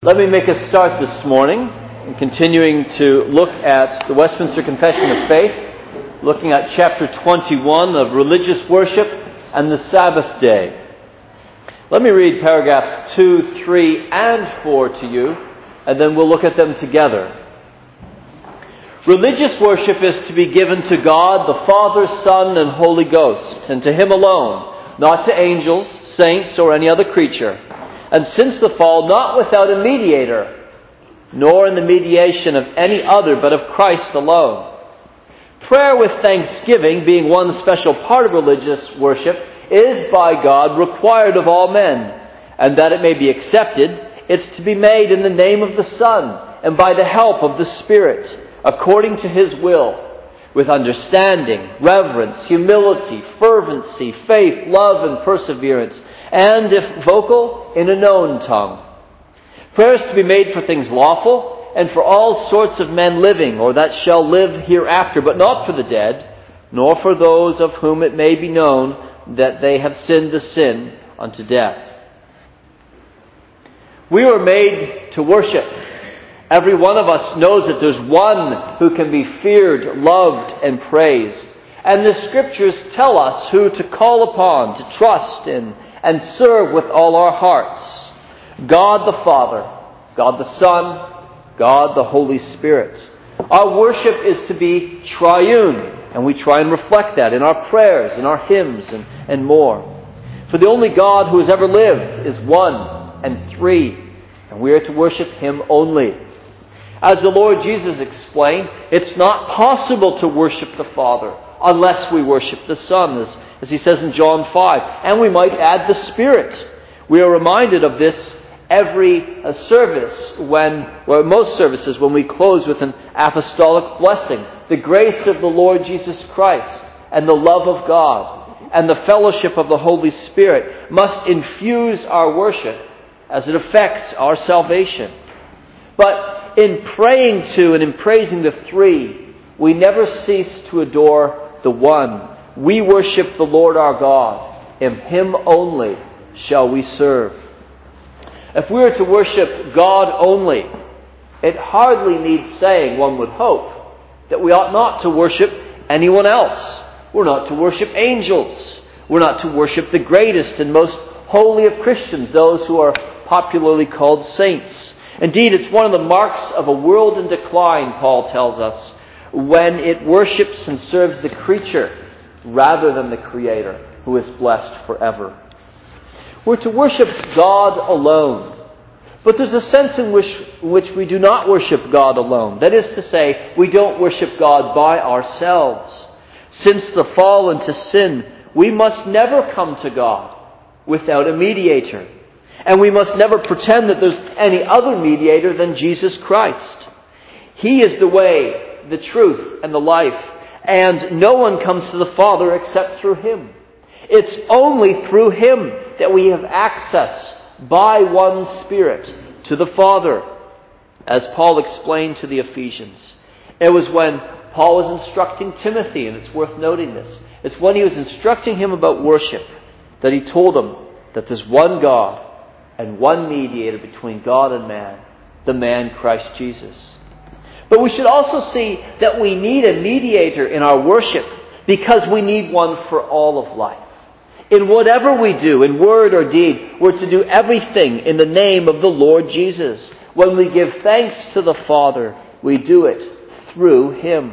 Let me make a start this morning in continuing to look at the Westminster Confession of Faith, looking at chapter 21 of religious worship and the Sabbath day. Let me read paragraphs 2, 3, and 4 to you, and then we'll look at them together. Religious worship is to be given to God, the Father, Son, and Holy Ghost, and to Him alone, not to angels, saints, or any other creature. And since the fall, not without a mediator, nor in the mediation of any other, but of Christ alone. Prayer with thanksgiving, being one special part of religious worship, is by God required of all men, and that it may be accepted, it's to be made in the name of the Son, and by the help of the Spirit, according to His will, with understanding, reverence, humility, fervency, faith, love, and perseverance, and, if vocal, in a known tongue. Prayer is to be made for things lawful, and for all sorts of men living, or that shall live hereafter, but not for the dead, nor for those of whom it may be known that they have sinned the sin unto death. We were made to worship. Every one of us knows that there's one who can be feared, loved, and praised. And the Scriptures tell us who to call upon, to trust in, and serve with all our hearts. God the Father, God the Son, God the Holy Spirit. Our worship is to be triune, and we try and reflect that in our prayers, in our hymns, and more. For the only God who has ever lived is one and three, and we are to worship Him only. As the Lord Jesus explained, it's not possible to worship the Father unless we worship the Son, as He says in John 5. And we might add the Spirit. We are reminded of this every service, most services, when we close with an apostolic blessing. The grace of the Lord Jesus Christ and the love of God and the fellowship of the Holy Spirit must infuse our worship as it affects our salvation. But in praying to and in praising the three, we never cease to adore the one. We worship the Lord our God. In Him only shall we serve. If we are to worship God only, it hardly needs saying, one would hope, that we ought not to worship anyone else. We're not to worship angels. We're not to worship the greatest and most holy of Christians, those who are popularly called saints. Indeed, it's one of the marks of a world in decline, Paul tells us, when it worships and serves the creature rather than the Creator, who is blessed forever. We're to worship God alone. But there's a sense in which we do not worship God alone. That is to say, we don't worship God by ourselves. Since the fall into sin, we must never come to God without a mediator. And we must never pretend that there's any other mediator than Jesus Christ. He is the way, the truth, and the life. And no one comes to the Father except through Him. It's only through Him that we have access by one Spirit to the Father, as Paul explained to the Ephesians. It was when Paul was instructing Timothy, and it's worth noting this. It's when he was instructing him about worship that he told him that there's one God and one mediator between God and man, the man Christ Jesus. But we should also see that we need a mediator in our worship because we need one for all of life. In whatever we do, in word or deed, we're to do everything in the name of the Lord Jesus. When we give thanks to the Father, we do it through Him.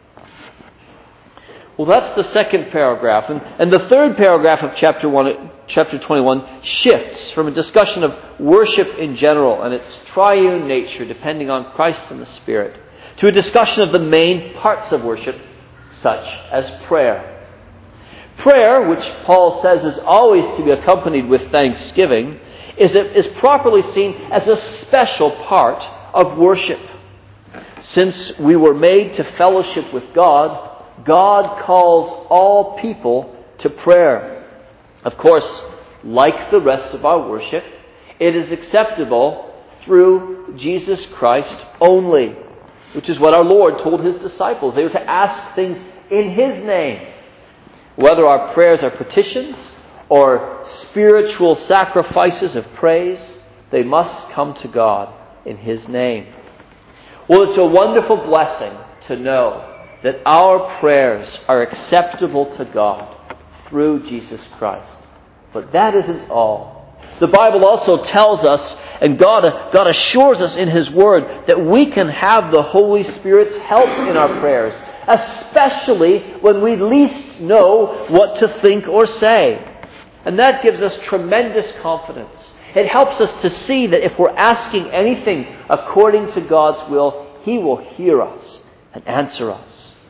Well, that's the second paragraph. And the third paragraph of chapter 21 shifts from a discussion of worship in general and its triune nature, depending on Christ and the Spirit, to a discussion of the main parts of worship, such as prayer. Prayer, which Paul says is always to be accompanied with thanksgiving, is properly seen as a special part of worship. Since we were made to fellowship with God, God calls all people to prayer. Of course, like the rest of our worship, it is acceptable through Jesus Christ only, which is what our Lord told His disciples. They were to ask things in His name. Whether our prayers are petitions or spiritual sacrifices of praise, they must come to God in His name. Well, it's a wonderful blessing to know that our prayers are acceptable to God through Jesus Christ. But that isn't all. The Bible also tells us, and God assures us in His Word, that we can have the Holy Spirit's help in our prayers, especially when we least know what to think or say. And that gives us tremendous confidence. It helps us to see that if we're asking anything according to God's will, He will hear us and answer us.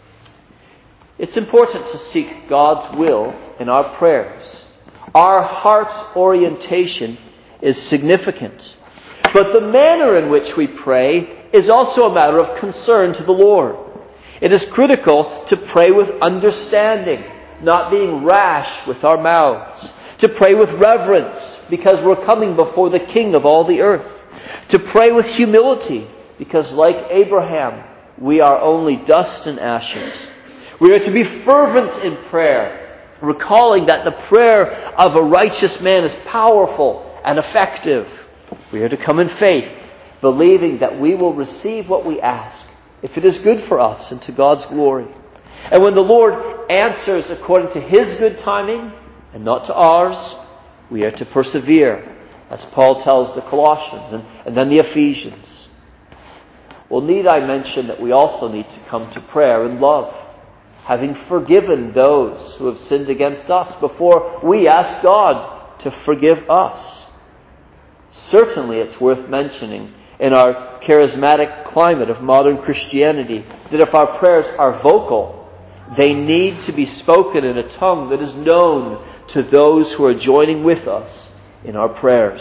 It's important to seek God's will in our prayers. Our heart's orientation is significant. But the manner in which we pray is also a matter of concern to the Lord. It is critical to pray with understanding, not being rash with our mouths. To pray with reverence, because we're coming before the King of all the earth. To pray with humility, because like Abraham, we are only dust and ashes. We are to be fervent in prayer, recalling that the prayer of a righteous man is powerful and effective. We are to come in faith, believing that we will receive what we ask, if it is good for us and to God's glory. And when the Lord answers according to His good timing, and not to ours, we are to persevere, as Paul tells the Colossians and then the Ephesians. Well, need I mention that we also need to come to prayer in love, having forgiven those who have sinned against us before we ask God to forgive us. Certainly it's worth mentioning in our charismatic climate of modern Christianity that if our prayers are vocal, they need to be spoken in a tongue that is known to those who are joining with us in our prayers.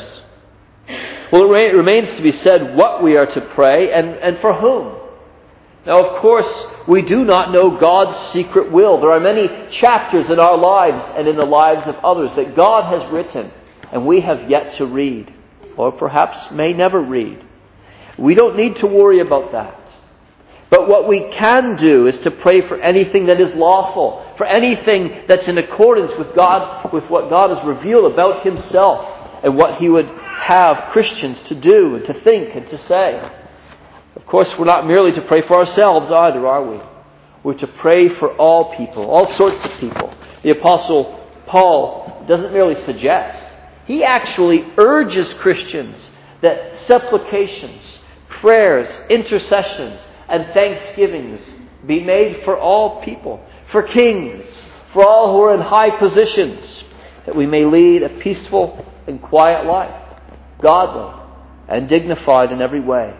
Well, it remains to be said what we are to pray and for whom. Now, of course, we do not know God's secret will. There are many chapters in our lives and in the lives of others that God has written and we have yet to read, or perhaps may never read. We don't need to worry about that. But what we can do is to pray for anything that is lawful, for anything that's in accordance with God, with what God has revealed about Himself and what He would have Christians to do and to think and to say. Of course, we're not merely to pray for ourselves either, are we? We're to pray for all people, all sorts of people. The Apostle Paul doesn't merely suggest. He actually urges Christians that supplications, prayers, intercessions, and thanksgivings be made for all people, for kings, for all who are in high positions, that we may lead a peaceful and quiet life, godly and dignified in every way.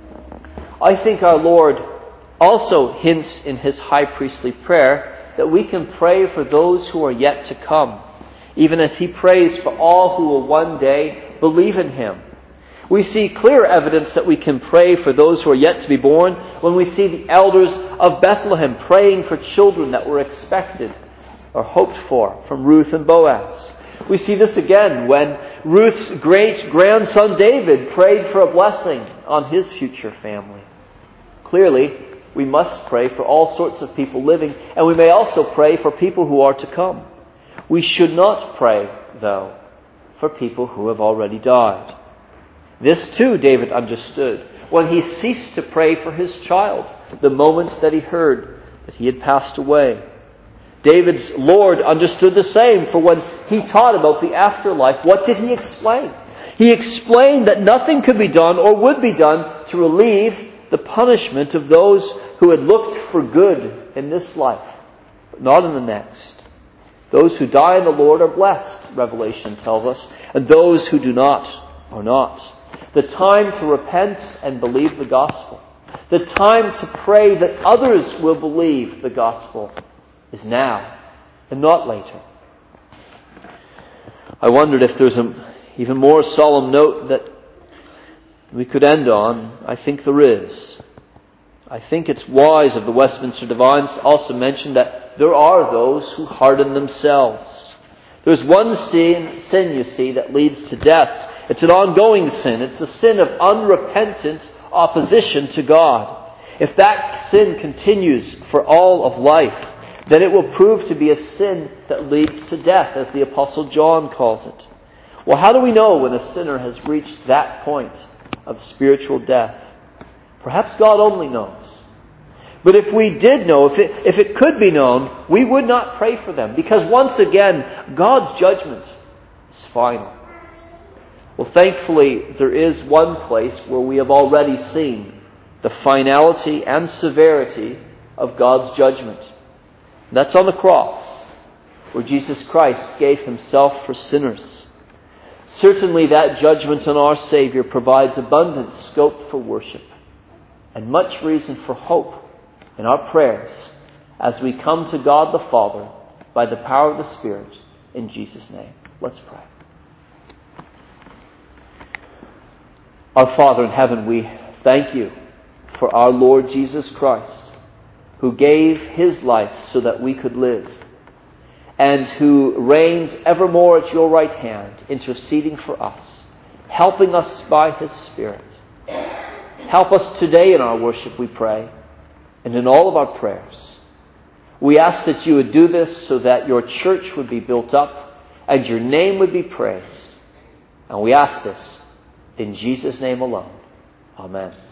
I think our Lord also hints in His high priestly prayer that we can pray for those who are yet to come, even as He prays for all who will one day believe in Him. We see clear evidence that we can pray for those who are yet to be born when we see the elders of Bethlehem praying for children that were expected or hoped for from Ruth and Boaz. We see this again when Ruth's great-grandson David prayed for a blessing on his future family. Clearly, we must pray for all sorts of people living, and we may also pray for people who are to come. We should not pray, though, for people who have already died. This too David understood when he ceased to pray for his child the moment that he heard that he had passed away. David's Lord understood the same, for when he taught about the afterlife, what did he explain? He explained that nothing could be done or would be done to relieve the punishment of those who had looked for good in this life, but not in the next. Those who die in the Lord are blessed, Revelation tells us, and those who do not are not. The time to repent and believe the gospel, the time to pray that others will believe the gospel, is now and not later. I wondered if there's an even more solemn note that we could end on. I think there is. I think it's wise of the Westminster Divines to also mention that there are those who harden themselves. There's one sin, you see, that leads to death. It's an ongoing sin. It's the sin of unrepentant opposition to God. If that sin continues for all of life, then it will prove to be a sin that leads to death, as the Apostle John calls it. Well, how do we know when a sinner has reached that point of spiritual death? Perhaps God only knows. But if we did know, if it could be known, we would not pray for them. Because once again, God's judgment is final. Well, thankfully, there is one place where we have already seen the finality and severity of God's judgment. And that's on the cross, where Jesus Christ gave Himself for sinners. Certainly that judgment on our Savior provides abundant scope for worship and much reason for hope in our prayers as we come to God the Father by the power of the Spirit in Jesus' name. Let's pray. Our Father in heaven, we thank You for our Lord Jesus Christ, who gave His life so that we could live, and who reigns evermore at Your right hand, interceding for us, helping us by His Spirit. Help us today in our worship, we pray, and in all of our prayers. We ask that You would do this so that Your church would be built up and Your name would be praised. And we ask this in Jesus' name alone. Amen.